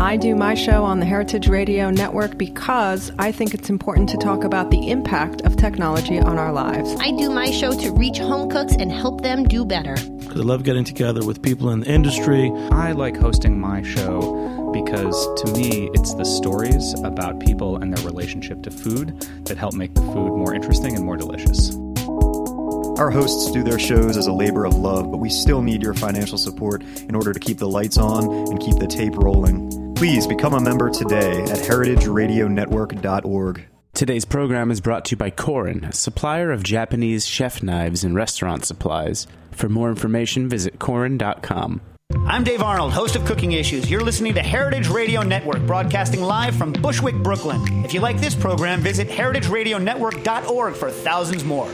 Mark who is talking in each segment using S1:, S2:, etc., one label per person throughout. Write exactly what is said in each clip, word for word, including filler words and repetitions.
S1: I do my show on the Heritage Radio Network because I think it's important to talk about the impact of technology on our lives.
S2: I do my show to reach home cooks and help them do better.
S3: Because I love getting together with people in the industry.
S4: I like hosting my show because, to me, it's the stories about people and their relationship to food that help make the food more interesting and more delicious.
S5: Our hosts do their shows as a labor of love, but we still need your financial support in order to keep the lights on and keep the tape rolling. Please become a member today at heritage radio network dot org.
S6: Today's program is brought to you by Korin, a supplier of Japanese chef knives and restaurant supplies. For more information, visit korin dot com.
S7: I'm Dave Arnold, host of Cooking Issues. You're listening to Heritage Radio Network, broadcasting live from Bushwick, Brooklyn. If you like this program, visit heritage radio network dot org for thousands more.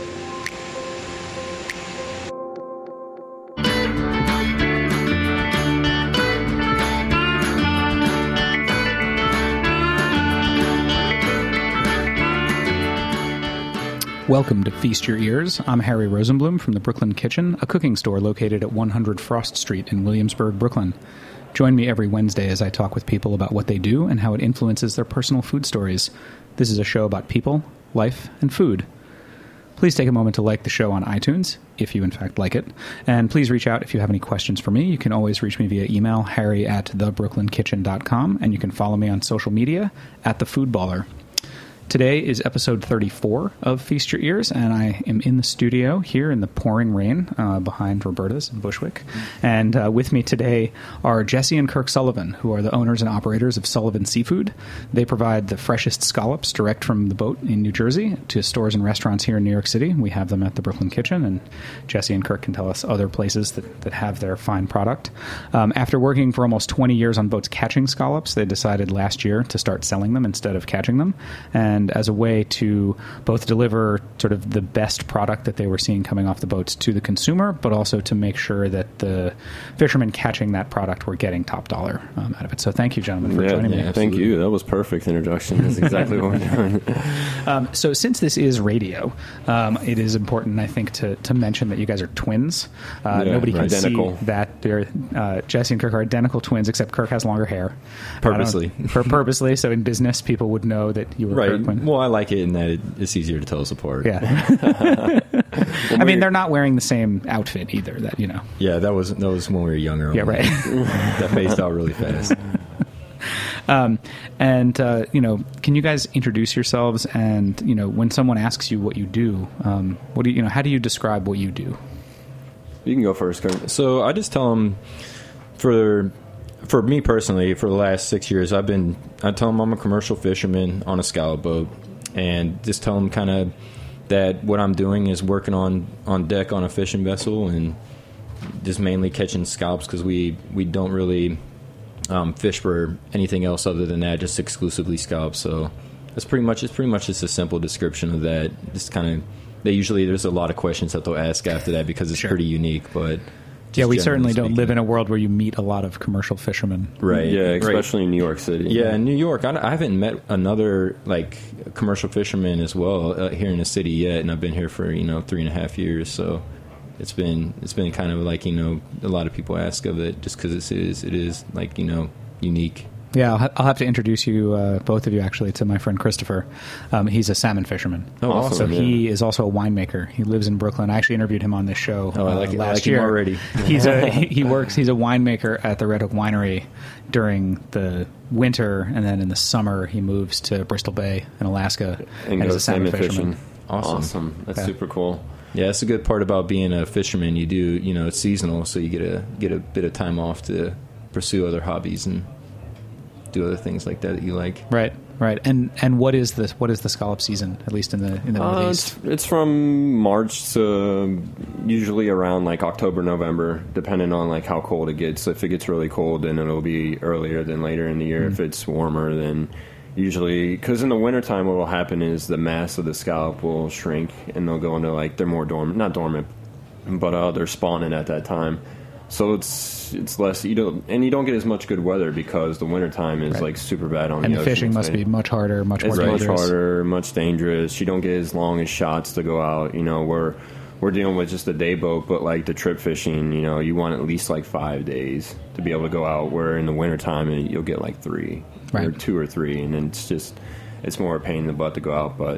S4: Welcome to Feast Your Ears. I'm Harry Rosenblum from the Brooklyn Kitchen, a cooking store located at one hundred Frost Street in Williamsburg, Brooklyn. Join me every Wednesday as I talk with people about what they do and how it influences their personal food stories. This is a show about people, life, and food. Please take a moment to like the show on iTunes, if you in fact like it. And please reach out if you have any questions for me. You can always reach me via email, harry at the brooklyn kitchen dot com, and you can follow me on social media at The Food Baller. Today is episode thirty-four of Feast Your Ears, and I am in the studio here in the pouring rain uh, behind Roberta's in Bushwick. And uh, with me today are Jesse and Kirk Sullivan, who are the owners and operators of Sullivan Seafood. They provide the freshest scallops direct from the boat in New Jersey to stores and restaurants here in New York City. We have them at the Brooklyn Kitchen, and Jesse and Kirk can tell us other places that, that have their fine product. Um, after working for almost twenty years on boats catching scallops, they decided last year to start selling them instead of catching them. And And as a way to both deliver sort of the best product that they were seeing coming off the boats to the consumer, but also to make sure that the fishermen catching that product were getting top dollar um, out of it. So thank you, gentlemen, for
S8: yeah,
S4: joining
S8: yeah,
S4: me.
S8: Thank you. That was perfect introduction. That's exactly what we're doing.
S4: Um, so since this is radio, um, it is important, I think, to, to mention that you guys are twins. Uh,
S8: yeah,
S4: nobody can
S8: identical.
S4: see that. They're, uh, Jesse and Kirk are identical twins, except Kirk has longer hair.
S8: Purposely.
S4: For purposely, so in business, people would know that you were
S8: right.
S4: Kirk. When,
S8: well, I like it in that it, it's easier to tell us apart.
S4: Yeah. I mean, they're not wearing the same outfit either. That you know.
S8: Yeah, that was that was when we were younger.
S4: Yeah, right.
S8: That phased out really fast.
S4: Um, and uh, you know, can you guys introduce yourselves? And you know, when someone asks you what you do, um, what do you, you know? How do you describe what you do?
S8: You can go first, Kurt. So I just tell them for. For me personally, for the last six years, I've been, I tell them I'm a commercial fisherman on a scallop boat, and just tell them kind of that what I'm doing is working on, on deck on a fishing vessel and just mainly catching scallops because we, we don't really um, fish for anything else other than that, just exclusively scallops. So that's pretty much, it's pretty much just a simple description of that. Just kind of, they usually, there's a lot of questions that they'll ask after that because it's
S4: Sure.
S8: pretty unique, but...
S4: Yeah, we certainly
S8: speaking.
S4: don't live in a world where you meet a lot of commercial fishermen.
S8: Right.
S9: Yeah, especially
S8: right.
S9: in New York City.
S8: Yeah, in New York. I, I haven't met another, like, commercial fisherman as well uh, here in the city yet, and I've been here for, you know, three and a half years, so it's been it's been kind of like, you know, a lot of people ask of it just because it is, it is, like, you know, unique.
S4: Yeah, I'll, ha- I'll have to introduce you, uh, both of you, actually, to my friend Christopher. Um, he's a salmon fisherman.
S8: Oh, awesome.
S4: So
S8: yeah.
S4: he is also a winemaker. He lives in Brooklyn. I actually interviewed him on this show
S8: Oh, I like,
S4: uh,
S8: it.
S4: last
S8: I like
S4: year.
S8: him already.
S4: he's a he, he works. He's a winemaker at the Red Hook Winery during the winter, and then in the summer he moves to Bristol Bay in Alaska
S9: And
S4: and is
S9: goes
S4: a salmon
S9: salmon
S4: fisherman.
S9: fishing.
S8: Awesome.
S9: Awesome. That's
S4: Yeah.
S9: super cool.
S8: Yeah, that's a good part about being a fisherman. You do, you know, it's seasonal, so you get a get a bit of time off to pursue other hobbies and do other things like that that you like.
S4: Right, right. And and what is the what is the scallop season, at least in the in the
S9: Uh,
S4: Northeast?
S9: it's, it's from March to usually around like October, November, depending on like how cold it gets. If it gets really cold, then it'll be earlier than later in the year.
S4: Mm.
S9: If it's warmer, then usually, because in the wintertime what will happen is the mass of the scallop will shrink and they'll go into like, they're more dormant, not dormant, but uh, they're spawning at that time. So it's it's less, you don't, and you don't get as much good weather because the wintertime is
S4: Right.
S9: like super bad on
S4: And
S9: the
S4: the
S9: ocean.
S4: fishing must
S9: today.
S4: be much harder, much
S9: It's
S4: more
S9: much
S4: dangerous.
S9: harder, much dangerous. You don't get as long as shots to go out. You know, where we're dealing with just a day boat, but like the trip fishing, you know, you want at least like five days to be able to go out, where in the wintertime you'll get like three
S4: right.
S9: or two or three, and then it's just, it's more a pain in the butt to go out. But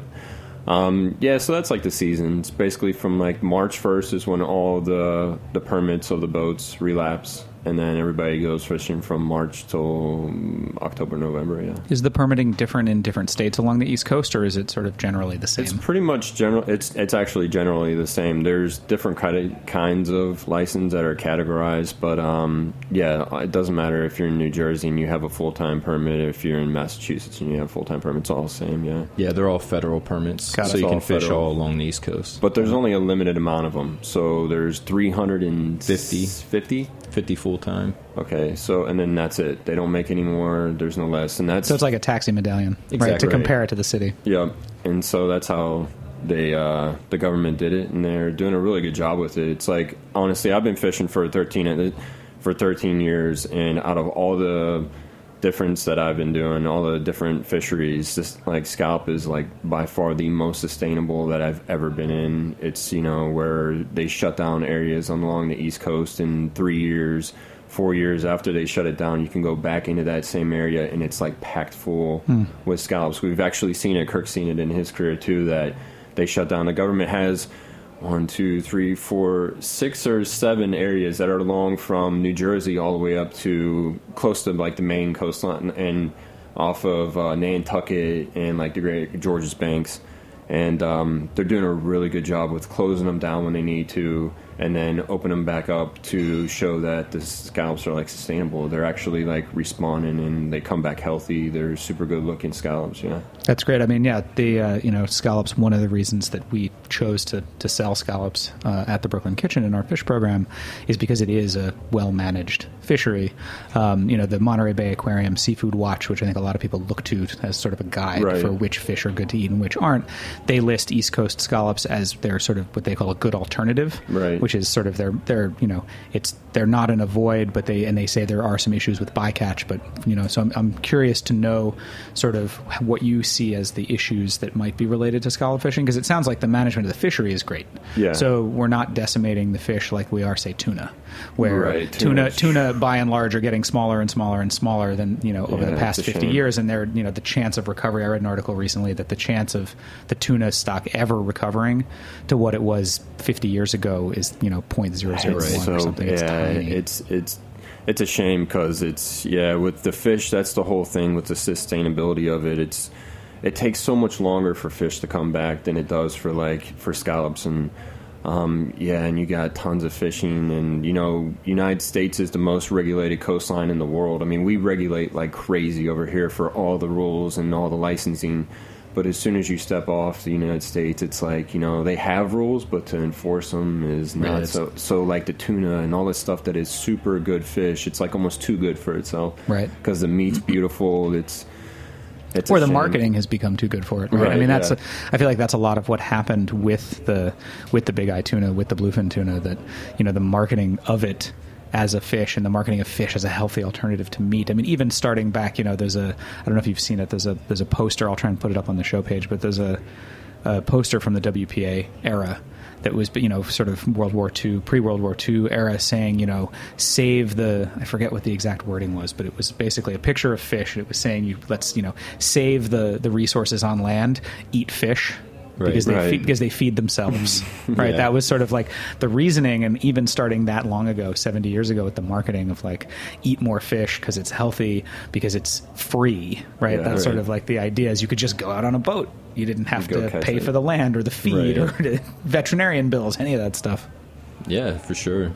S9: um, yeah, so that's like the seasons. Basically from like March first is when all the, the permits of the boats relapse. And then everybody goes fishing from March till October, November, yeah.
S4: Is the permitting different in different states along the East Coast, or is it sort of generally the same?
S9: It's pretty much general. It's it's actually generally the same. There's different kind of, kinds of license that are categorized, but um, yeah, it doesn't matter if you're in New Jersey and you have a full-time permit, if you're in Massachusetts and you have a full-time permit, it's all the same, yeah.
S8: Yeah, they're all federal permits,
S9: Got
S8: so
S9: it.
S8: you
S9: All
S8: can fish
S9: federal.
S8: all along the East Coast.
S9: But there's only a limited amount of them, so there's three hundred fifty.
S8: fifty? fifty full-time.
S9: Okay, so, and then that's it. They don't make any more, there's no less, and that's...
S4: So it's like a taxi medallion,
S9: Exactly.
S4: right, to
S9: Right.
S4: compare it to the city.
S9: Yeah, and so that's how they uh, the government did it, and they're doing a really good job with it. It's like, honestly, I've been fishing for thirteen for thirteen years, and out of all the difference that I've been doing, all the different fisheries, just like scallop is like by far the most sustainable that I've ever been in. It's, you know, where they shut down areas along the East Coast in three years. Four years after they shut it down, you can go back into that same area, and it's like packed full
S4: Hmm.
S9: with scallops. We've actually seen it. Kirk's seen it in his career too. That they shut down. The government has one, two, three, four, six or seven areas that are along from New Jersey all the way up to close to like the Maine coastline and off of uh, Nantucket and like the Great Georges Banks. And um, they're doing a really good job with closing them down when they need to, and then open them back up to show that the scallops are like sustainable. They're actually like respawning and they come back healthy. They're super good looking scallops. Yeah,
S4: That's great. I mean, yeah, the uh, you know scallops. One of the reasons that we chose to to sell scallops uh, at the Brooklyn Kitchen in our fish program is because it is a well managed fishery. Um, you know, the Monterey Bay Aquarium Seafood Watch, which I think a lot of people look to as sort of a guide
S9: Right.
S4: for which fish are good to eat and which aren't. They list East Coast scallops as their sort of what they call a good alternative,
S9: Right.
S4: which is sort of their their you know it's they're not an avoid, but they and they say there are some issues with bycatch, but you know so I'm, I'm curious to know sort of what you see as the issues that might be related to scallop fishing, because it sounds like the management of the fishery is great.
S9: Yeah.
S4: So we're not decimating the fish like we are, say, tuna, where
S9: Right,
S4: tuna
S9: tuna-
S4: tuna by and large are getting smaller and smaller and smaller than you know over
S9: Yeah,
S4: the past
S9: it's a
S4: fifty
S9: shame.
S4: years, and they're you know the chance of recovery. I read an article recently that the chance of the tuna stock ever recovering to what it was fifty years ago is you know point zero zero one
S9: so
S4: or something. It's
S9: yeah,
S4: tiny.
S9: it's it's it's a shame because it's yeah with the fish. That's the whole thing with the sustainability of it. It's it takes so much longer for fish to come back than it does for like for scallops and. Um, yeah, and you got tons of fishing, and you know, United States is the most regulated coastline in the world. I mean, we regulate like crazy over here for all the rules and all the licensing. But as soon as you step off the United States, it's like, you know, they have rules, but to enforce them is not
S4: Right.
S9: so. So like the tuna and all this stuff that is super good fish, it's like almost too good for itself,
S4: Right.
S9: Because the meat's beautiful. It's It's
S4: or
S9: a
S4: the
S9: shame.
S4: marketing has become too good for it. Right?
S9: Right,
S4: I mean, that's
S9: yeah.
S4: a, I feel like that's a lot of what happened with the with the big eye tuna, with the bluefin tuna. That you know, the marketing of it as a fish and the marketing of fish as a healthy alternative to meat. I mean, even starting back, you know, there's a I don't know if you've seen it. There's a there's a poster. I'll try and put it up on the show page, but there's a, a poster from the W P A era that was, you know, sort of World War Two, pre-World War Two era, saying, you know, save the, I forget what the exact wording was, but it was basically a picture of fish. And it was saying, you let's, you know, save the, the resources on land, eat fish.
S8: Right,
S4: because they
S9: right.
S4: feed, because they feed themselves, right?
S8: Yeah.
S4: That was sort of like the reasoning, and even starting that long ago, seventy years ago, with the marketing of like eat more fish because it's healthy, because it's free, right?
S9: Yeah,
S4: That's sort
S9: right.
S4: of like the idea is you could just go out on a boat. You didn't have
S9: You go
S4: to
S9: catch
S4: pay
S9: it.
S4: for the land or the feed
S8: Right.
S4: or the veterinarian bills, any of that stuff.
S8: Yeah, for sure.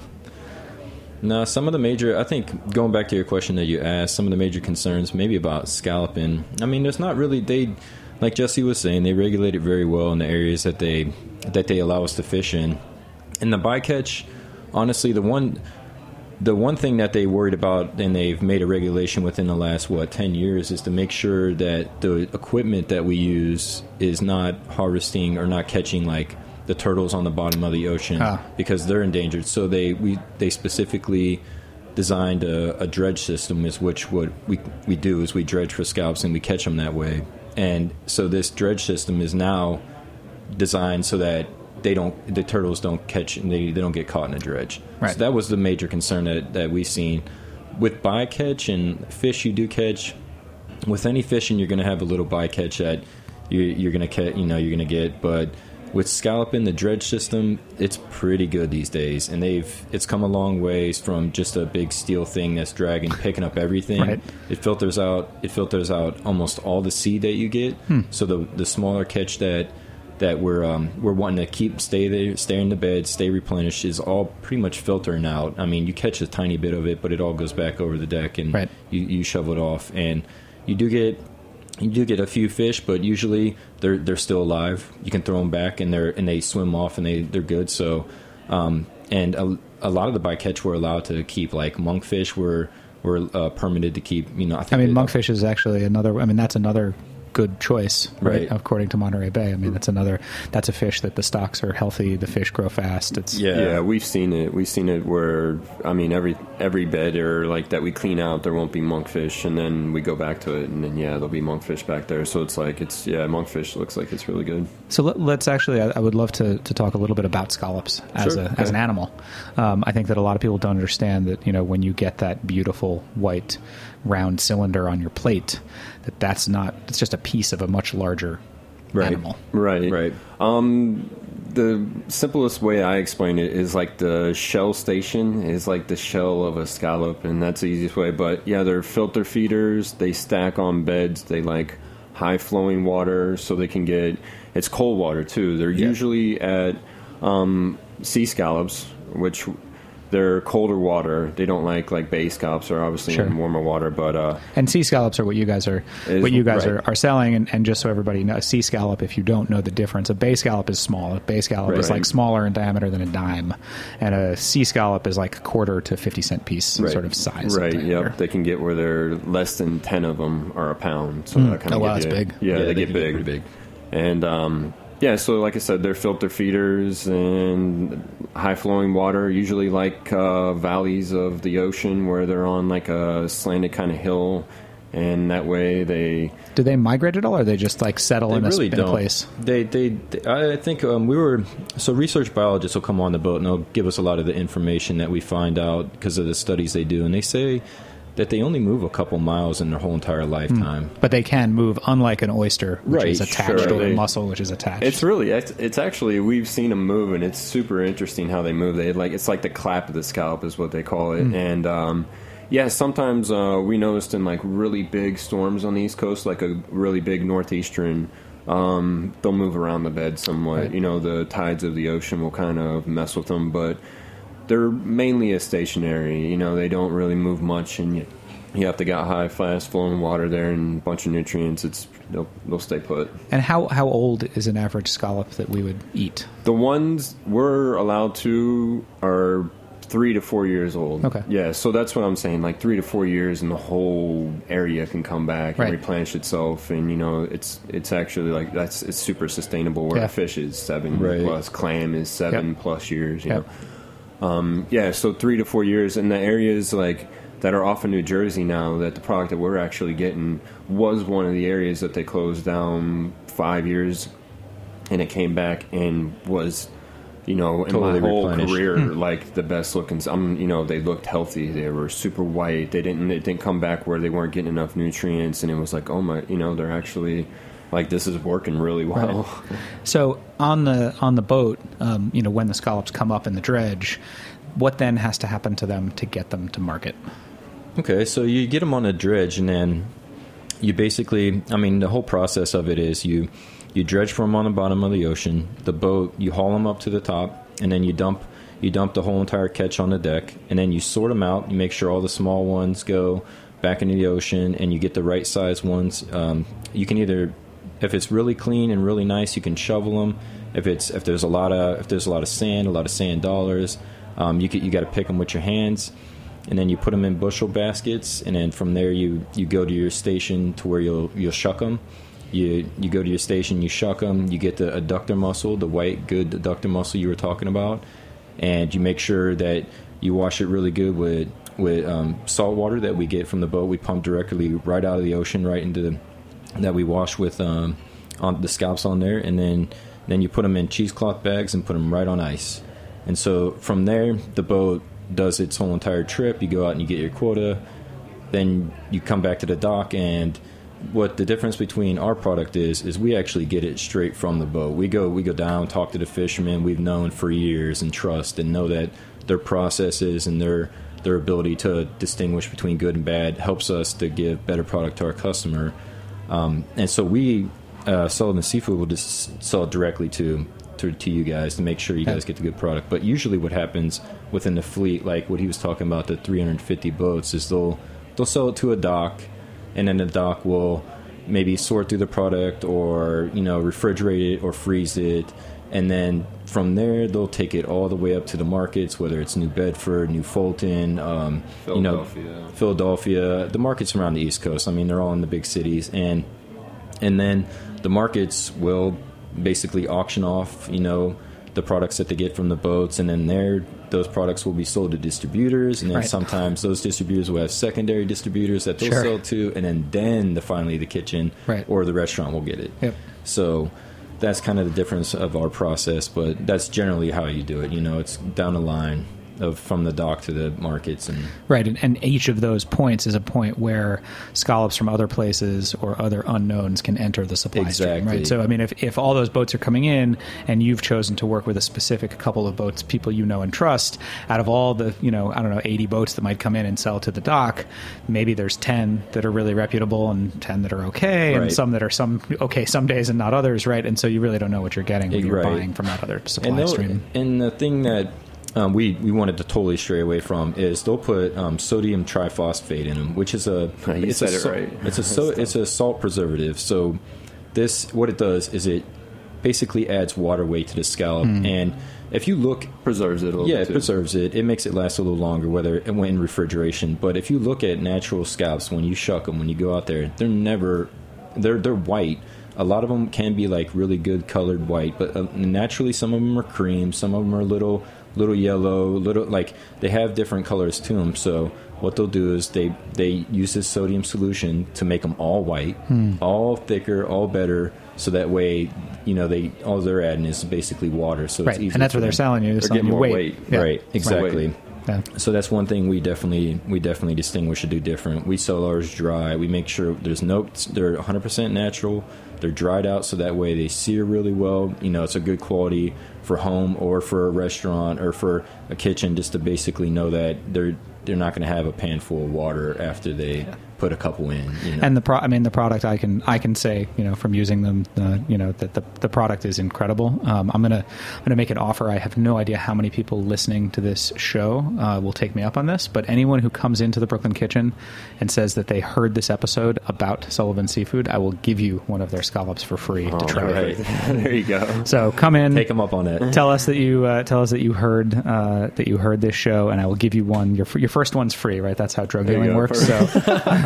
S8: Now, some of the major, I think, going back to your question that you asked, some of the major concerns maybe about scalloping. I mean, there's not really, they, like Jesse was saying, they regulate it very well in the areas that they that they allow us to fish in. And the bycatch, honestly, the one the one thing that they worried about, and they've made a regulation within the last, what, ten years, is to make sure that the equipment that we use is not harvesting or not catching, like, the turtles on the bottom of the ocean,
S4: Ah.
S8: because they're endangered. So they we they specifically designed a, a dredge system, is which what we we do is we dredge for scallops and we catch them that way. And so this dredge system is now designed so that they don't the turtles don't catch and they, they don't get caught in a dredge.
S4: Right.
S8: So that was the major concern that, that we've seen. With bycatch and fish you do catch, with any fishing you're going to have a little bycatch that you, you're going to catch, you know, you're going to get. But with scalloping, the dredge system, it's pretty good these days, and they've it's come a long ways from just a big steel thing that's dragging, picking up everything.
S4: Right.
S8: It filters out it filters out almost all the seed that you get.
S4: Hmm.
S8: So the the smaller catch that that we're um, we're wanting to keep stay there, stay in the bed, stay replenished is all pretty much filtering out. I mean, you catch a tiny bit of it, but it all goes back over the deck, and
S4: right.
S8: you, you shovel it off, and you do get. You do get a few fish, but usually they're they're still alive. You can throw them back, and they're and they swim off, and they they're good. So, um, and a, a lot of the bycatch we're allowed to keep, like monkfish, were were uh, permitted to keep. You know, I, think
S4: I mean,
S8: it,
S4: monkfish is actually another. I mean, that's another good choice, right?
S8: Right.
S4: According to Monterey Bay. I mean, that's another. That's a fish that the stocks are healthy. The fish grow fast. It's
S8: yeah,
S9: yeah. We've seen it. We've seen it where I mean, every every bed or like that we clean out, there won't be monkfish, and then we go back to it, and then yeah, there'll be monkfish back there. So it's like it's yeah, monkfish looks like it's really good.
S4: So let, let's actually. I, I would love to, to talk a little bit about scallops as
S9: Sure.
S4: a
S9: Okay.
S4: as an animal. Um, I think that a lot of people don't understand that you know when you get that beautiful white round cylinder on your plate, that that's not. It's just a piece of a much larger
S8: Right.
S4: animal.
S9: Right.
S8: right.
S9: Um, the simplest way I explain it is like the shell station is like the shell of a scallop, and that's the easiest way. But yeah, they're filter feeders. They stack on beds. They like high flowing water, so they can get. It's cold water too. They're
S8: Yeah.
S9: usually at um, sea scallops, which they're colder water. They don't like like bay scallops are obviously
S4: Sure.
S9: in warmer water, but uh,
S4: And sea scallops are what you guys are
S9: Is-
S4: what you guys
S9: right.
S4: are, are selling. And, and just so everybody knows, a sea scallop, if you don't know the difference, a bay scallop is small. A bay scallop
S9: Right.
S4: is like smaller in diameter than a dime, and a sea scallop is like a quarter to fifty cent piece
S8: Right.
S4: sort of size.
S9: right,
S4: of
S9: yep. They can get where they're less than ten of them are a pound. So
S4: Mm.
S9: that kind
S4: Oh,
S9: of
S4: wow,
S9: get
S4: that's
S9: you-
S4: big.
S9: Yeah,
S8: Yeah,
S9: they,
S8: they
S9: get
S8: can get
S9: big.
S8: pretty big.
S9: And um, yeah, so like I said, they're filter feeders and high flowing water, usually like uh, valleys of the ocean where they're on like a slanted kind of hill, and that way they.
S4: Do they migrate at all, or they just like settle
S8: They
S4: in a,
S8: really
S4: in a
S8: don't.
S4: place?
S8: They, they, they I think um, we were so research biologists will come on the boat and they'll give us a lot of the information that we find out because of the studies they do, and they say that they only move a couple miles in their whole entire lifetime.
S4: But they can move, unlike an oyster, which
S8: Right,
S4: is attached,
S9: sure.
S4: or a
S9: They-
S4: mussel, which is attached.
S9: It's really, it's, it's actually we've seen them move, and it's super interesting how they move. They like it's like the clap of the scalp is what they call it,
S4: Mm.
S9: and um, yeah, sometimes uh, we noticed in like really big storms on the East Coast, like a really big northeastern. Um, they'll move around the bed somewhat.
S4: Right.
S9: You know, the tides of the ocean will kind of mess with them, but they're mainly a stationary. You know, they don't really move much, and you, you have to get high, fast flowing water there and a bunch of nutrients. It's they'll, they'll stay put.
S4: and how, how old is an average scallop that we would eat?
S9: The ones we're allowed to are three to four years old.
S4: Okay.
S9: Yeah, so that's what I'm saying. Like three to four years, and the whole area can come back
S4: Right.
S9: and replenish itself. And you know, it's it's actually like that's it's super sustainable. Where
S4: Yeah.
S9: a fish is seven
S8: Right.
S9: plus, clam is seven
S4: Yep.
S9: plus years. You
S4: Yep.
S9: know, um, yeah. So three to four years, and the areas like that are off of New Jersey now. That the product that we're actually getting was one of the areas that they closed down five years, and it came back and was. You know, in
S8: Totally
S9: my whole
S8: replenished.
S9: career, like the best looking. Um, you know, they looked healthy. They were super white. They didn't. It didn't come back where they weren't getting enough nutrients, and it was like, oh my, you know, they're actually like this is working really well.
S4: So on the on the boat, um, you know, when the scallops come up in the dredge, what then has to happen to them to get them to market?
S8: Okay, so you get them on a dredge, and then you basically, I mean, the whole process of it is you you dredge for them on the bottom of the ocean. The boat, you haul them up to the top, and then you dump you dump the whole entire catch on the deck, and then you sort them out. You make sure all the small ones go back into the ocean, and you get the right size ones. Um, you can either, if it's really clean and really nice, you can shovel them. If it's if there's a lot of if there's a lot of sand, a lot of sand dollars, um, you could, you got to pick them with your hands. And then you put them in bushel baskets, and then from there you, you go to your station to where you'll you'll shuck them. You you go to your station, you shuck them. You get the adductor muscle, the white good adductor muscle you were talking about, and you make sure that you wash it really good with with um, salt water that we get from the boat. We pump directly right out of the ocean, right into the that we wash with um, on the scallops on there, and then Then you put them in cheesecloth bags and put them right on ice. And so from there, the boat does its whole entire trip. You go out and you get your quota. Then you come back to the dock, and what the difference between our product is is we actually get it straight from the boat. We go we go down, talk to the fishermen we've known for years and trust, and know that their processes and their their ability to distinguish between good and bad helps us to give better product to our customer. Um, and so we, uh, Sullivan Seafood, will just sell it directly to, to to you guys to make sure you guys get the good product. But usually what happens within the fleet, like what he was talking about, the three hundred fifty boats, is they'll they'll sell it to a dock, and then the dock will maybe sort through the product or, you know, refrigerate it or freeze it. And then from there, they'll take it all the way up to the markets, whether it's New Bedford, New Fulton, um,
S9: Philadelphia.
S8: you know, Philadelphia, the markets around the East Coast. I mean, they're all in the big cities. And and then the markets will basically auction off, you know, the products that they get from the boats. And then there, those products will be sold to distributors. And then
S4: Right.
S8: sometimes those distributors will have secondary distributors that they'll
S4: Sure.
S8: sell to. And then, then the, finally the kitchen
S4: Right.
S8: or the restaurant will get it.
S4: Yep.
S8: So that's kind of the difference of our process, but that's generally how you do it. You know, it's down the line of from the dock to the markets. And
S4: Right, and, and each of those points is a point where scallops from other places or other unknowns can enter the supply stream,
S8: Exactly.
S4: right? So, I mean, if, if all those boats are coming in and you've chosen to work with a specific couple of boats, people you know and trust, out of all the, you know, I don't know, eighty boats that might come in and sell to the dock, maybe there's ten that are really reputable and ten that are okay, and
S8: Right.
S4: some that are some okay some days and not others, right? And so you really don't know what you're getting when you're
S8: Right.
S4: buying from that other supply
S8: and, they'll-
S4: stream.
S8: and the thing that um, we, we wanted to totally stray away from is they'll put um, sodium triphosphate in them, which is a
S9: You
S8: it's
S9: said
S8: a
S9: it
S8: sal-
S9: right.
S8: It's a so, it's a salt preservative. So this what it does is it basically adds water weight to the scallop,
S4: Hmm.
S8: and if you look
S9: Preserves it a little
S8: yeah,
S9: bit
S8: it
S9: too.
S8: preserves it. It makes it last a little longer, whether in refrigeration. But if you look at natural scallops, when you shuck them, when you go out there, they're never they're they're white. A lot of them can be like really good colored white, but uh, naturally some of them are cream, some of them are a little little yellow, little like they have different colors to them. So what they'll do is they they use this sodium solution to make them all white,
S4: Hmm.
S8: all thicker, all better. So that way, you know, they all they're adding is basically water. So
S4: Right,
S8: it's easy
S4: and that's
S8: for
S4: what they're
S8: them.
S4: selling you. They're,
S9: They're
S4: selling
S9: getting
S4: you
S9: more
S4: weight.
S9: weight.
S4: Yeah.
S8: Right, exactly.
S4: Yeah.
S8: So that's one thing we definitely we definitely distinguish and do different. We sell ours dry. We make sure there's no they're one hundred percent natural. They're dried out so that way they sear really well. You know, it's a good quality for home or for a restaurant or for a kitchen, just to basically know that they're they're not going to have a pan full of water after they put a couple in. You know?
S4: And the pro- I mean the product I can I can say, you know, from using them, uh, you know, that the the product is incredible. Um, I'm gonna I'm gonna make an offer. I have no idea how many people listening to this show uh, will take me up on this, but anyone who comes into the Brooklyn Kitchen and says that they heard this episode about Sullivan Seafood, I will give you one of their scallops for free to try.
S8: right.
S9: There you go.
S4: So come in,
S8: Take them up on that.
S4: tell us that you uh, tell us that you heard uh, that you heard this show, and I will give you one. Your your first one's free, right? That's how drug
S9: There you
S4: dealing
S9: go.
S4: works. So.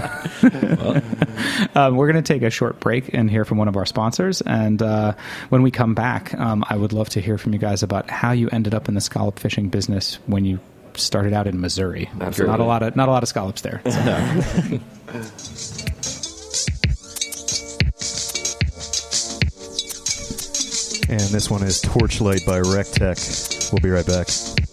S4: um, we're going to take a short break and hear from one of our sponsors. And uh, when we come back, um, I would love to hear from you guys about how you ended up in the scallop fishing business when you started out in Missouri.
S9: Absolutely.
S4: Not a lot of not a lot of scallops there. So.
S5: And this one is Torchlight by RecTech. We'll be right back.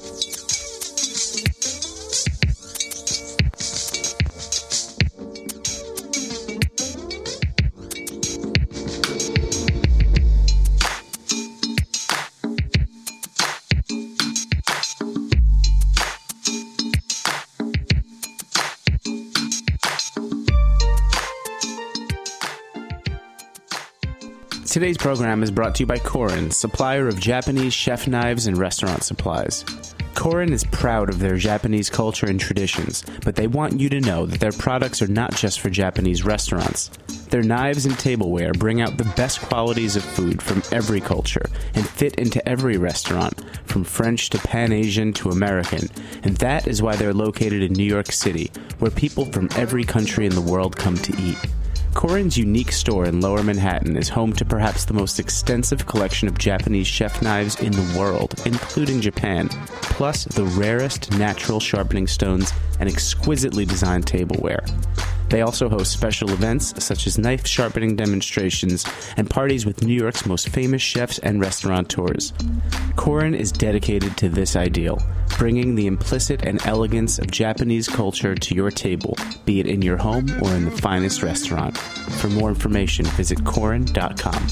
S6: Today's program is brought to you by Korin, supplier of Japanese chef knives and restaurant supplies. Korin is proud of their Japanese culture and traditions, but they want you to know that their products are not just for Japanese restaurants. Their knives and tableware bring out the best qualities of food from every culture and fit into every restaurant, from French to Pan-Asian to American, and that is why they're located in New York City, where people from every country in the world come to eat. Korin's unique store in Lower Manhattan is home to perhaps the most extensive collection of Japanese chef knives in the world, including Japan, plus the rarest natural sharpening stones and exquisitely designed tableware. They also host special events such as knife sharpening demonstrations and parties with New York's most famous chefs and restaurateurs. Korin is dedicated to this ideal, bringing the implicit and elegance of Japanese culture to your table, be it in your home or in the finest restaurant. For more information, visit korin dot com.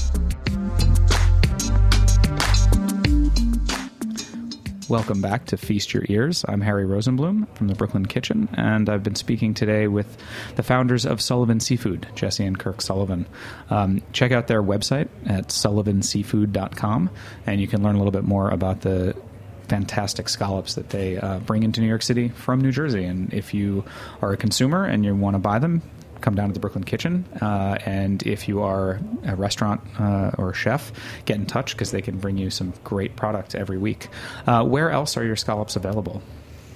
S4: Welcome back to Feast Your Ears. I'm Harry Rosenblum from the Brooklyn Kitchen, and I've been speaking today with the founders of Sullivan Seafood, Jesse and Kirk Sullivan. Um, check out their website at sullivan seafood dot com, and you can learn a little bit more about the fantastic scallops that they uh, bring into New York City from New Jersey. And if you are a consumer and you want to buy them, come down to the Brooklyn Kitchen, uh, and if you are a restaurant uh, or a chef, get in touch because they can bring you some great product every week. Uh, where else are your scallops available?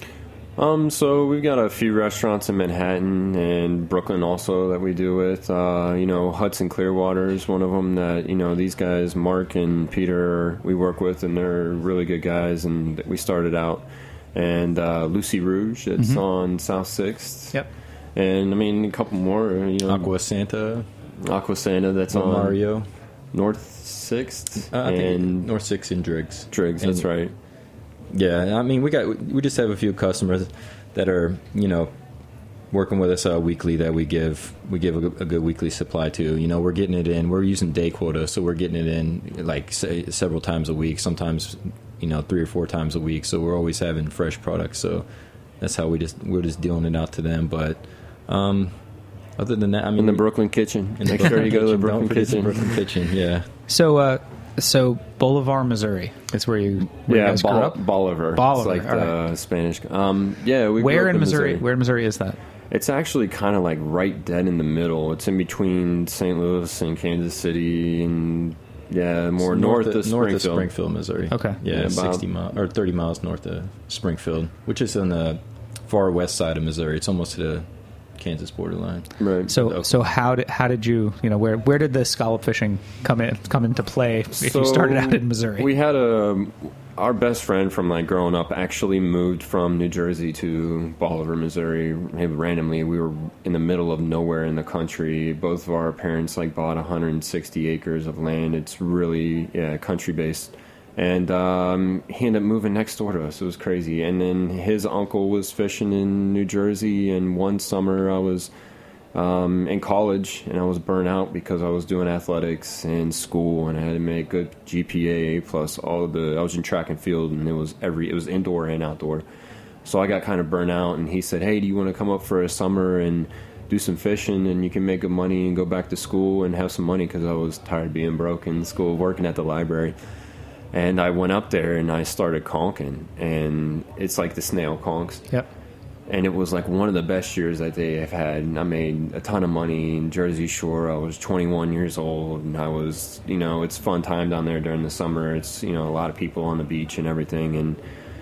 S9: Um, so we've got a few restaurants in Manhattan and Brooklyn also that we do with. Uh, you know, Hudson Clearwater is one of them that, you know, these guys, Mark and Peter, we work with, and they're really good guys, and we started out. And uh, Lucy Rouge, it's mm-hmm. on South sixth.
S4: Yep.
S9: And, I mean, a couple more, you know.
S8: Aqua Santa.
S9: Aqua Santa, that's on
S8: Mario.
S9: North sixth.
S8: Uh, I
S9: and
S8: think North sixth and Driggs.
S9: Driggs,
S8: and,
S9: that's right.
S8: Yeah, I mean, we got we just have a few customers that are, you know, working with us uh, weekly that we give we give a, a good weekly supply to. You know, we're getting it in. We're using day quota, so we're getting it in, like, say, several times a week, sometimes, you know, three or four times a week. So we're always having fresh products. So that's how we just, we're just dealing it out to them. But Um, other than that, I mean,
S9: in the Brooklyn Kitchen.
S8: In
S9: Make
S8: the
S9: sure you go to the
S8: Brooklyn
S9: Brooklyn Kitchen.
S8: Brooklyn Kitchen, yeah.
S4: So, uh, so Bolivar, Missouri. That's where you, where
S9: yeah,
S4: you guys
S9: Bol-
S4: grew up?
S9: Bolivar.
S4: Bolivar.
S9: It's like
S4: all
S9: the
S4: right.
S9: Spanish. Um, yeah, we.
S4: Where
S9: grew up
S4: in Missouri?
S9: Missouri?
S4: Where in Missouri is that?
S9: It's actually kind of like right dead in the middle. It's in between Saint Louis and Kansas City, and yeah, more
S8: It's
S9: north,
S8: north,
S9: of,
S8: of, north of
S9: Springfield.
S8: Springfield, Missouri.
S4: Okay,
S8: yeah,
S9: yeah,
S8: sixty miles or thirty miles north of Springfield, which is on the far west side of Missouri. It's almost to the Kansas borderline.
S9: Right.
S4: So, so how did how did you you know where where did the scallop fishing come in come into play if
S9: so
S4: you started out in Missouri?
S9: We had a our best friend from like growing up actually moved from New Jersey to Bolivar, Missouri. Randomly, we were in the middle of nowhere in the country. Both of our parents like bought one hundred sixty acres of land. It's really yeah country based. And um, he ended up moving next door to us. It was crazy. And then his uncle was fishing in New Jersey. And one summer I was um, in college, and I was burnt out because I was doing athletics and school, and I had to make good G P A plus all of the. I was in track and field, and it was every it was indoor and outdoor. So I got kind of burnt out. And he said, "Hey, do you want to come up for a summer and do some fishing, and you can make good money and go back to school and have some money?" Because I was tired of being broke in school, working at the library. And I went up there and I started conking, and it's like the snail conks.
S4: Yep.
S9: And it was like one of the best years that they have had. And I made a ton of money in Jersey Shore. I was twenty-one years old, and I was, you know, it's a fun time down there during the summer. It's, you know, a lot of people on the beach and everything. And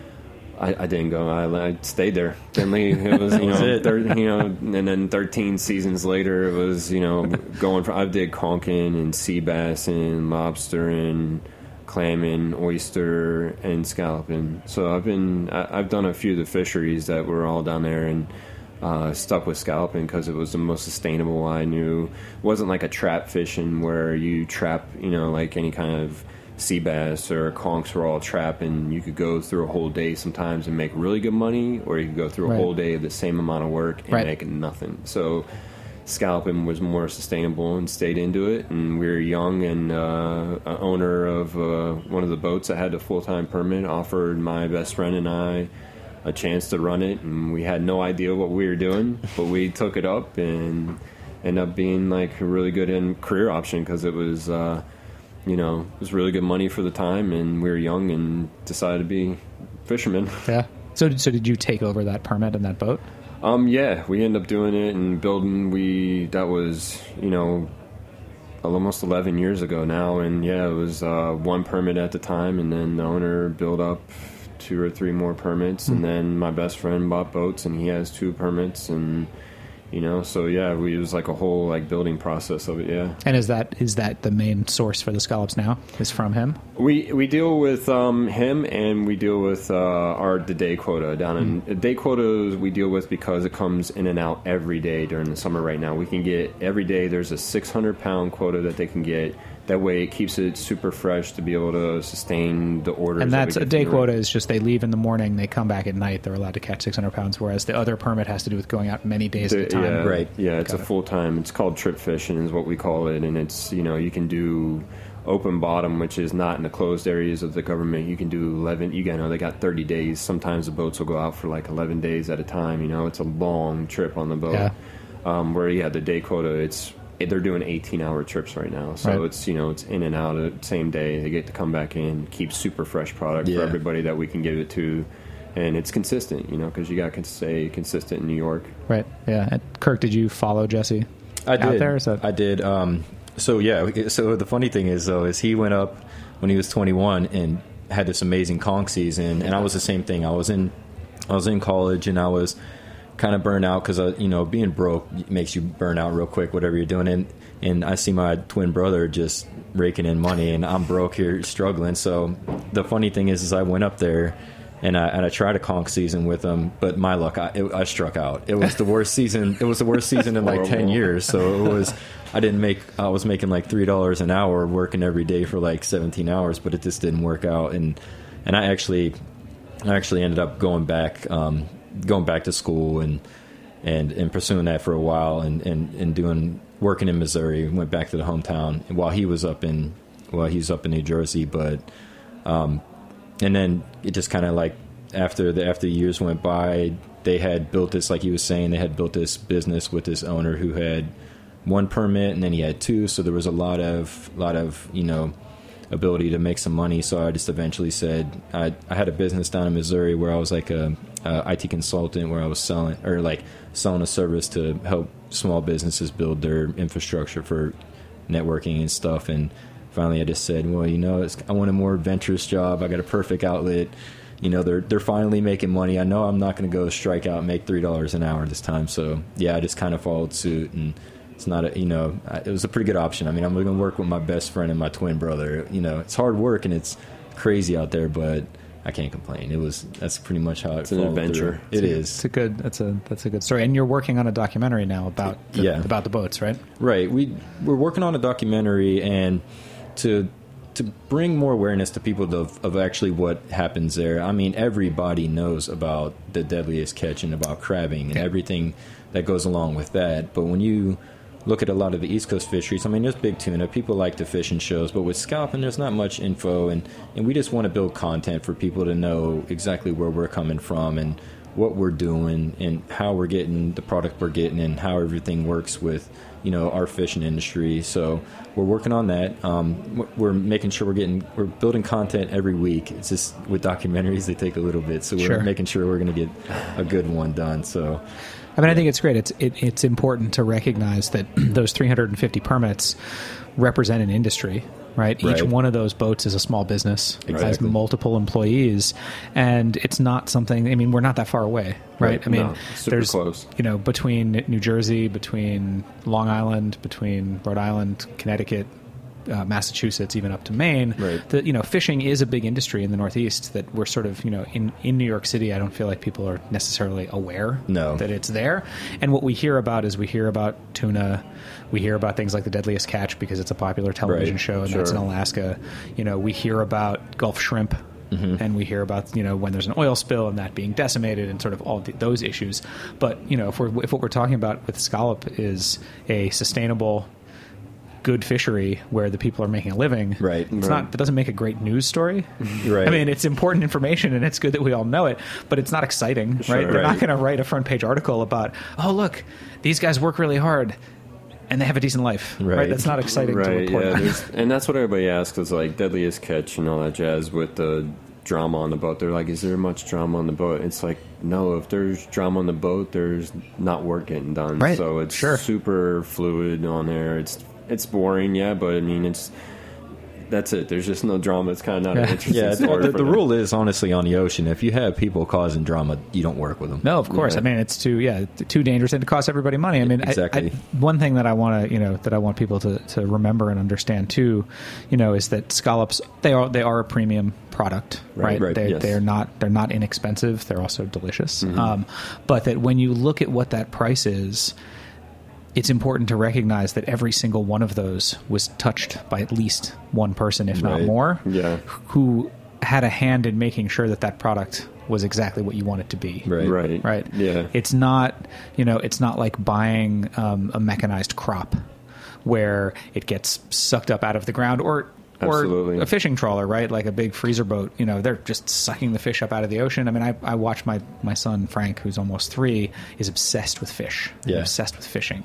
S9: I, I didn't go. I, I stayed there. Didn't leave. It was, you know, thir- you know, and then thirteen seasons later, it was, you know, going for. I did conking and sea bass and lobster and clamming, oyster, and scalloping. So I've been, I, I've done a few of the fisheries that were all down there, and uh, stuck with scalloping because it was the most sustainable I knew. It wasn't like a trap fishing where you trap, you know, like any kind of sea bass or conchs were all trap, and you could go through a whole day sometimes and make really good money, or you could go through a
S4: right.
S9: whole day of the same amount of work and
S4: right.
S9: make nothing. So scalloping was more sustainable and stayed into it. And we were young, and uh, an owner of uh, one of the boats that had a full-time permit offered my best friend and I a chance to run it, and we had no idea what we were doing, but we took it up and ended up being like a really good in career option because it was uh, you know, it was really good money for the time, and we were young and decided to be fishermen.
S4: Yeah. So, so did you take over that permit and that boat?
S9: Um, yeah, we ended up doing it and building. We that was, you know, almost eleven years ago now, and yeah, it was uh, one permit at the time, and then the owner built up two or three more permits, mm-hmm. and then my best friend bought boats, and he has two permits, and You know, so yeah, we, it was like a whole like building process of it. Yeah.
S4: And is that is that the main source for the scallops now? Is from him?
S9: We we deal with um, him, and we deal with uh, our the day quota down in mm. day quotas. We deal with because it comes in and out every day during the summer. Right now, we can get every day. There's a six hundred pound quota that they can get. That way, it keeps it super fresh to be able to sustain the orders.
S4: And that's
S9: that
S4: a day quota is just they leave in the morning, they come back at night. They're allowed to catch six hundred pounds, whereas the other permit has to do with going out many days the, at a time.
S9: Yeah,
S8: right.
S9: Yeah, it's
S4: Got
S9: a
S4: it.
S9: full time. It's called trip fishing, is what we call it, and it's you know you can do open bottom, which is not in the closed areas of the government. You can do eleven. You know they got thirty days. Sometimes the boats will go out for like eleven days at a time. You know, it's a long trip on the boat.
S4: Yeah.
S9: Um, where you have the day quota, it's they're doing eighteen hour trips right now, so
S4: Right.
S9: it's you know it's in and out of the same day. They get to come back in, keep super fresh product
S8: Yeah.
S9: for everybody that we can give it to, and it's consistent. You know, because you got to stay consistent in New York.
S4: Right. Yeah. And Kirk, did you follow Jesse?
S8: I
S4: out
S8: did.
S4: there? Is that-
S8: I did. Um, so yeah. So the funny thing is, though, is he went up when he was twenty-one and had this amazing conch season, and I was the same thing. I was in, I was in college, and I was kind of burned out because uh, you know being broke makes you burn out real quick. Whatever you're doing, and and I see my twin brother just raking in money, and I'm broke here struggling. So the funny thing is, is I went up there. And I, and I tried a conch season with him, but my luck, I, it, I struck out. It was the worst season. It was the worst season in like ten years. So it was, I didn't make. I was making like three dollars an hour, working every day for like seventeen hours, but it just didn't work out. And and I actually, I actually ended up going back, um, going back to school and and and pursuing that for a while, and and and doing working in Missouri. Went back to the hometown while he was up in, well, he's up in New Jersey, but. Um, And then it just kind of like after the after the years went by, they had built this, like he was saying, they had built this business with this owner who had one permit, and then he had two. So there was a lot of lot of you know ability to make some money. So I just eventually said I I had a business down in Missouri where I was like a, a I T consultant, where I was selling or like selling a service to help small businesses build their infrastructure for networking and stuff. And finally, I just said, well, you know, it's, I want a more adventurous job. I got a perfect outlet. You know, they're they're finally making money. I know I'm not going to go strike out and make three dollars an hour this time. So yeah, I just kind of followed suit, and it's not a you know, it was a pretty good option. I mean, I'm going to work with my best friend and my twin brother. You know, it's hard work and it's crazy out there, but I can't complain. It was that's pretty much how it
S9: it's an adventure.
S8: Through. It
S4: it's a,
S8: is.
S4: It's a good. That's a that's a good story. And you're working on a documentary now about the,
S8: yeah.
S4: about the boats, right?
S8: Right. We we're working on a documentary and. to to bring more awareness to people of, of actually what happens there. I mean, everybody knows about the deadliest catch and about crabbing and everything that goes along with that. But when you look at a lot of the East Coast fisheries, I mean, there's big tuna. People like to fish in shows. But with scalping, there's not much info. And, and we just want to build content for people to know exactly where we're coming from and what we're doing and how we're getting the product we're getting and how everything works with, you know, our fishing industry. So we're working on that. Um, we're making sure we're getting, we're building content every week. It's just with documentaries, they take a little bit. So we're
S4: Sure.
S8: making sure we're going to get a good one done. So,
S4: I mean, I think it's great. It's it, it's important to recognize that those three hundred fifty permits represent an industry, right? Each
S8: Right.
S4: one of those boats is a small business, has
S8: Exactly.
S4: multiple employees, and it's not something. I mean, we're not that far away, right?
S8: Right.
S4: I mean,
S9: No, super
S4: there's
S9: close.
S4: you know between New Jersey, between Long Island, between Rhode Island, Connecticut. Uh, Massachusetts, even up to Maine,
S8: Right.
S4: that you know, fishing is a big industry in the Northeast. That we're sort of, you know, in, in New York City, I don't feel like people are necessarily aware
S8: No.
S4: that it's there. And what we hear about is we hear about tuna, we hear about things like The Deadliest Catch because it's a popular television
S8: Right.
S4: show, and that's in
S9: Sure.
S4: Alaska. You know, we hear about Gulf shrimp.
S8: Mm-hmm.
S4: And we hear about, you know, when there's an oil spill and that being decimated and sort of all the, those issues. But, you know, if we're if what we're talking about with scallop is a sustainable, good fishery where the people are making a living,
S8: Right.
S4: It's
S9: Right.
S4: not. It doesn't make a great news story.
S8: Right.
S4: I mean, it's important information and it's good that we all know it, but it's not exciting,
S9: Sure.
S4: right? They're not
S8: Right.
S4: going to write a front page article about, oh look, these guys work really hard and they have a decent life, right?
S8: Right.
S4: That's not exciting to
S9: Right,
S4: report.
S9: yeah, there's- and that's what everybody asks is like deadliest catch and all that jazz with the drama on the boat. They're like, is there much drama on the boat? It's like, no, if there's drama on the boat, there's not work getting done.
S4: Right,
S9: So it's
S4: sure.
S9: super fluid on there. It's it's boring, yeah, but I mean, it's that's it. There's just no drama. It's kind of not
S4: Yeah.
S9: an interesting
S8: Yeah,
S9: story.
S8: the,
S9: for
S8: the
S9: them.
S8: rule is honestly on the ocean. If you have people causing drama, you don't work with them.
S4: No, of course.
S8: Yeah.
S4: I mean, it's too yeah too dangerous, and it costs everybody money. I mean, I-
S8: Exactly.
S4: I, one thing that I want to you know that I want people to, to remember and understand too, you know, is that scallops they are they are a premium product,
S9: Right,
S4: right?
S9: right,
S4: They
S9: yes.
S4: they're not they're not inexpensive. They're also delicious.
S9: Mm-hmm.
S4: Um, but that when you look at what that price is, it's important to recognize that every single one of those was touched by at least one person, if not
S8: Right.
S4: more,
S9: Yeah.
S4: who had a hand in making sure that that product was exactly what you want it to be.
S8: Right.
S9: Right.
S4: Right.
S9: Yeah.
S4: It's not, you know, it's not like buying um, a mechanized crop where it gets sucked up out of the ground, or or
S9: Absolutely.
S4: a fishing trawler, right? Like a big freezer boat. You know, they're just sucking the fish up out of the ocean. I mean, I, I watch my, my son, Frank, who's almost three, is obsessed with fish.
S8: Yeah.
S4: Obsessed with fishing.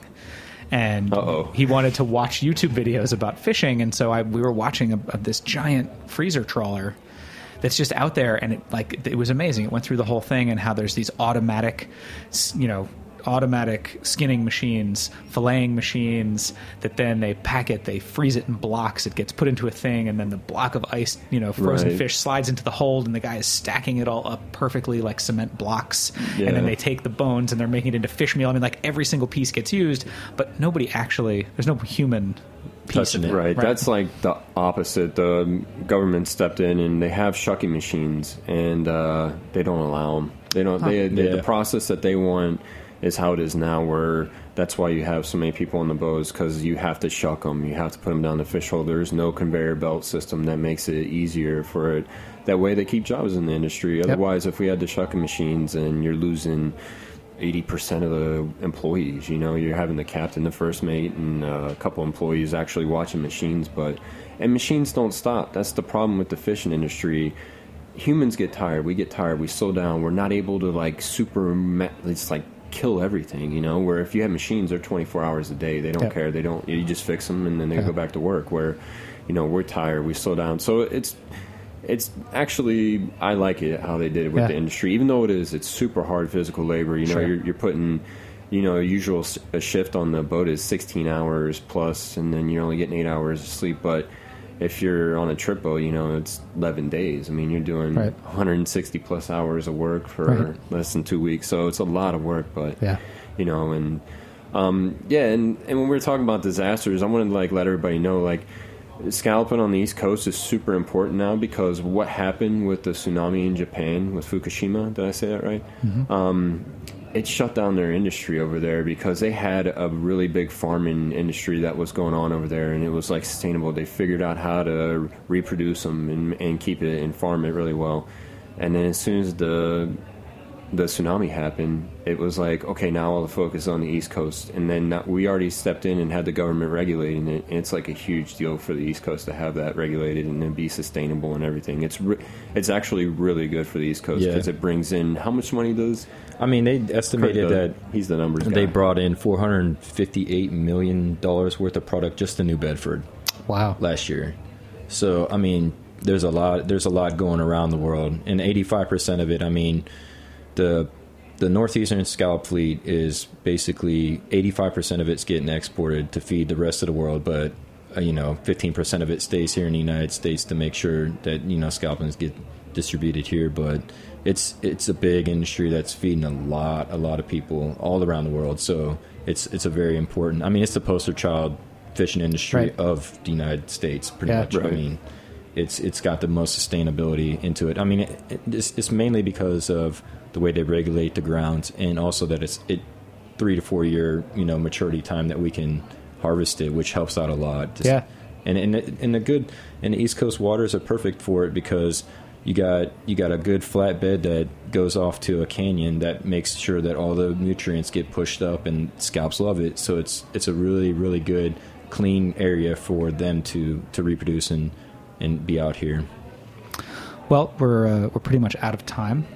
S4: And
S9: Uh-oh.
S4: he wanted to watch YouTube videos about fishing, and so I, we were watching a, a, this giant freezer trawler that's just out there, and it like it was amazing. It went through the whole thing, and how there's these automatic, s- you know, automatic skinning machines, filleting machines that then they pack it, they freeze it in blocks. It gets put into a thing, and then the block of ice, you know, frozen
S9: Right.
S4: fish slides into the hold, and the guy is stacking it all up perfectly like cement blocks.
S9: Yeah.
S4: And then they take the bones and they're making it into fish meal. I mean, like every single piece gets used, but nobody actually. There's no human piece
S8: Touching
S4: of
S8: it.
S9: Right. That's like the opposite. The government stepped in and they have shucking machines, and uh, they don't allow them. They don't. They, they
S8: Yeah.
S9: the process that they want is how it is now. Where that's why you have so many people on the boats, because you have to shuck them. You have to put them down the fish hole. There's no conveyor belt system that makes it easier for it. That way they keep jobs in the industry. Otherwise, if we had the shucking machines, and you're losing eighty percent of the employees, you know, you're having the captain, the first mate, and uh, a couple employees actually watching machines. But and machines don't stop. That's the problem with the fishing industry. Humans get tired. We get tired. We slow down. We're not able to like super. It's like kill everything, you know. Where if you have machines, they're twenty-four hours a day. They don't
S4: Yep.
S9: care. They don't. You just fix them and then they
S4: Yeah.
S9: go back to work. Where, you know, we're tired. We slow down. So it's. It's actually, I like it how they did it with
S4: Yeah.
S9: the industry, even though it is, it's super hard physical labor. You know,
S4: Sure.
S9: you're, you're putting, you know, usual s- a shift on the boat is sixteen hours plus, and then you're only getting eight hours of sleep. But if you're on a trip boat, you know, it's eleven days. I mean, you're doing
S4: Right.
S9: one hundred sixty plus hours of work for
S4: Right.
S9: less than two weeks. So it's a lot of work, but,
S4: Yeah.
S9: you know, and, um, yeah, and, and when we were talking about disasters, I wanted to, like, let everybody know, like, scalloping on the East Coast is super important now, because what happened with the tsunami in Japan with Fukushima, did I say that right?
S4: Mm-hmm.
S9: Um, it shut down their industry over there, because they had a really big farming industry that was going on over there, and it was like sustainable. They figured out how to reproduce them and, and keep it and farm it really well. And then as soon as the the tsunami happened, it was like, okay, now all the focus is on the East Coast. And then not, we already stepped in and had the government regulating it. And it's like a huge deal for the East Coast to have that regulated and then be sustainable and everything. It's re- it's actually really good for the East Coast,
S8: Yeah.
S9: because it brings in, how much money does?
S8: I mean, they estimated
S9: Kurt,
S8: that
S9: he's the numbers guy.
S8: they brought in four hundred fifty-eight million dollars worth of product just to New Bedford
S4: Wow.
S8: last year. So, I mean, there's a lot there's a lot going around the world, and eighty-five percent of it, I mean, the the Northeastern Scallop Fleet is basically eighty-five percent of it's getting exported to feed the rest of the world, but uh, you know, fifteen percent of it stays here in the United States to make sure that, you know, scalpings get distributed here. But it's it's a big industry that's feeding a lot a lot of people all around the world. So it's it's a very important. I mean, it's the poster child fishing industry
S4: Right.
S8: of the United States, pretty
S4: Yeah.
S8: much. I
S9: Right.
S8: mean, it's it's got the most sustainability into it. I mean, it, it, it's, it's mainly because of the way they regulate the grounds, and also that it's it three to four year you know maturity time that we can harvest it, which helps out a lot. Just-
S4: Yeah.
S8: and and and the good and the East Coast waters are perfect for it, because you got you got a good flat bed that goes off to a canyon that makes sure that all the nutrients get pushed up, and scallops love it. So it's it's a really really good clean area for them to to reproduce and and be out here.
S4: Well, we're uh, we're pretty much out of time, but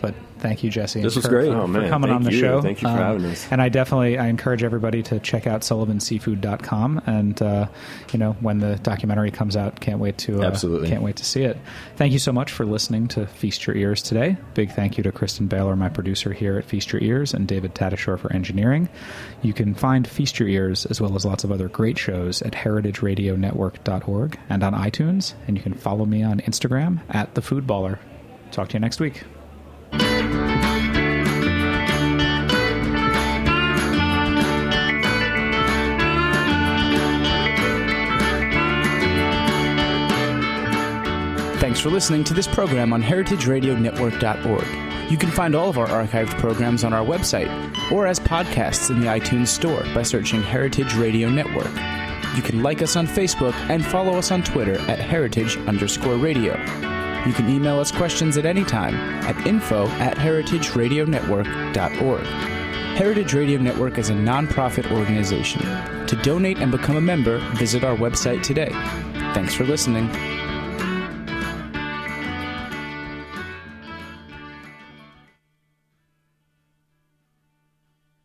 S4: Thank you, Jesse.
S8: This was
S4: for,
S8: great.
S4: For,
S9: Oh, man.
S4: for coming
S9: Thank
S4: on the
S9: you.
S4: show.
S9: Thank you for
S4: um,
S9: having us.
S4: And I definitely I encourage everybody to check out sullivan seafood dot com. And uh, you know, when the documentary comes out, can't wait to uh,
S8: Absolutely.
S4: can't wait to see it. Thank you so much for listening to Feast Your Ears today. Big thank you to Kristen Baylor, my producer here at Feast Your Ears, and David Tadashore for engineering. You can find Feast Your Ears as well as lots of other great shows at heritage radio network dot org and on iTunes. And you can follow me on Instagram at the Food Baller. Talk to you next week.
S6: Thanks for listening to this program on heritage radio network dot org. You can find all of our archived programs on our website or as podcasts in the iTunes Store by searching Heritage Radio Network. You can like us on Facebook and follow us on Twitter at heritage underscore radio. You can email us questions at any time at info at heritage radio network dot org. Heritage Radio Network is a nonprofit organization. To donate and become a member, visit our website today. Thanks for listening.